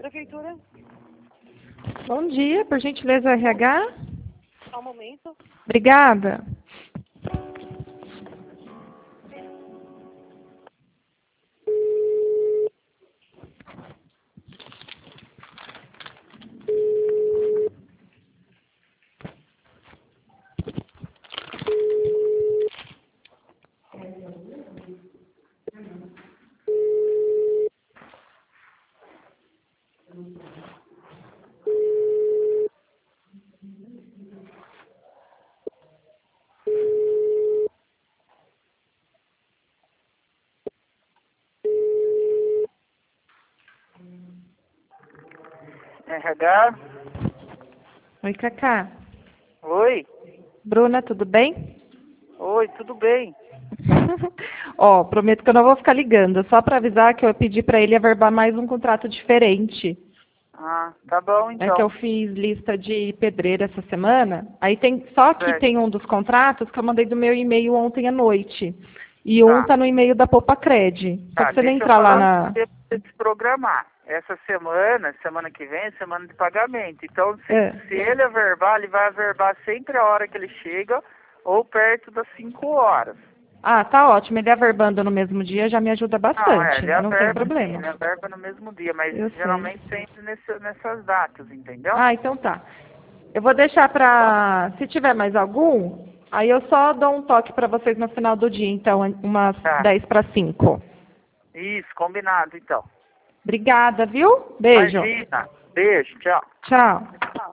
Prefeitura, Bom dia, por gentileza, RH. só um momento. Obrigada. RH? Oi, Cacá. Oi? Bruna, tudo bem? Oi, tudo bem? Ó, prometo que eu não vou ficar ligando, só para avisar que eu pedi para ele averbar mais um contrato diferente. Ah, tá bom É que eu então. fiz lista de pedreiro essa semana. Aí tem, só que Certo. tem um dos contratos que eu mandei do meu e-mail ontem à noite. E um Tá. tá no e-mail da Popacred. Só Tá, que você não deixa eu entrar lá falar na. pra você se programar. Essa semana que vem, é semana de pagamento. Então, É. se ele averbar, ele vai averbar sempre a hora que ele chega ou perto das 5 horas. Ah, tá ótimo. Ele averbando no mesmo dia já me ajuda Não, bastante. ele Não tem averba sim, problema. ele averba no mesmo dia, mas Eu sei. geralmente sempre nessas datas, entendeu? Ah, então tá. Eu vou deixar pra. Se tiver mais algum, aí eu só dou um toque pra vocês no final do dia, então, umas Tá. 10 para 5. Isso, combinado então. Obrigada, viu? Beijo. Imagina. Beijo, tchau. Tchau. Tchau.